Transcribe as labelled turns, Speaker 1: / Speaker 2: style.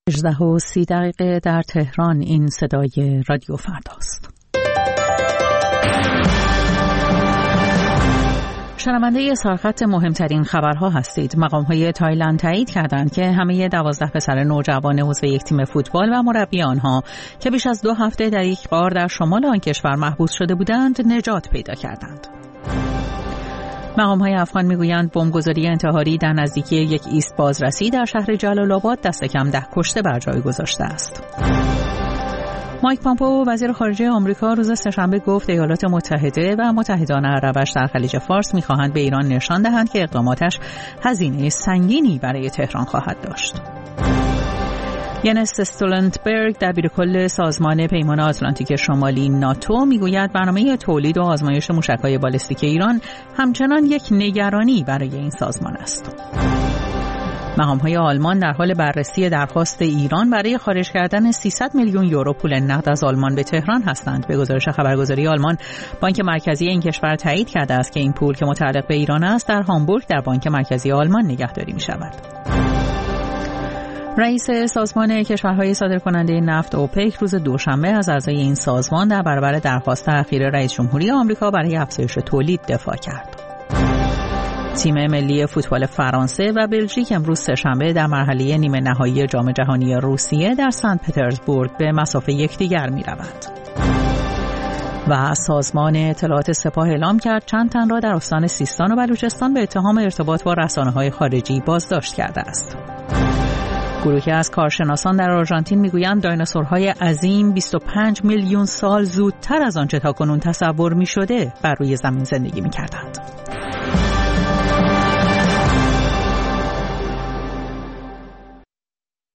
Speaker 1: 18:30 در تهران. این صدای رادیو فرداست. شنونده سرخط مهمترین خبرها هستید. مقام‌های تایلند تایید کردند که همه 12 پسر نوجوان عضو یک تیم فوتبال و مربی آنها که بیش از 2 هفته در یک غار در شمال آن کشور محبوس شده بودند نجات پیدا کردند. مقام‌های افغان میگویند بمبگذاری انتحاری در نزدیکی یک ایست بازرسی در شهر جلال آباد دست کم 10 کشته بر جای گذاشته است. مایک پامپئو وزیر خارجه آمریکا روز سه‌شنبه گفت ایالات متحده و متحدان عربش در خلیج فارس می‌خواهند به ایران نشان دهند که اقداماتش هزینه سنگینی برای تهران خواهد داشت. ینس استولتنبرگ دبیرکل سازمان پیمان آتلانتیک شمالی ناتو میگوید برنامه تولید و آزمایش موشک‌های بالستیک ایران همچنان یک نگرانی برای این سازمان است. مقام‌های آلمان در حال بررسی درخواست ایران برای خارج کردن 300 میلیون یورو پول نقد از آلمان به تهران هستند. به گزارش خبرگزاری آلمان، بانک مرکزی این کشور تایید کرده است که این پول که متعلق به ایران است در هامبورگ در بانک مرکزی آلمان نگهداری می‌شود. رئیس سازمان کشورهای صادرکننده نفت اوپک روز دوشنبه از اعضای این سازمان در برابر درخواست اخیر رئیس جمهوری آمریکا برای افزایش تولید دفاع کرد. تیم ملی فوتبال فرانسه و بلژیک امروز سه‌شنبه در مرحله نیمه نهایی جام جهانی روسیه در سنت پترزبورگ به مسافه یکدیگر می‌روند. و سازمان اطلاعات سپاه اعلام کرد چند تن را در استان سیستان و بلوچستان به اتهام ارتباط با رسانه‌های خارجی بازداشت کرده است. گروهی از کارشناسان در آرژانتین میگویند دایناسورهای عظیم 25 میلیون سال زودتر از آنچه تاکنون تصور می‌شده بر روی زمین زندگی می‌کردند.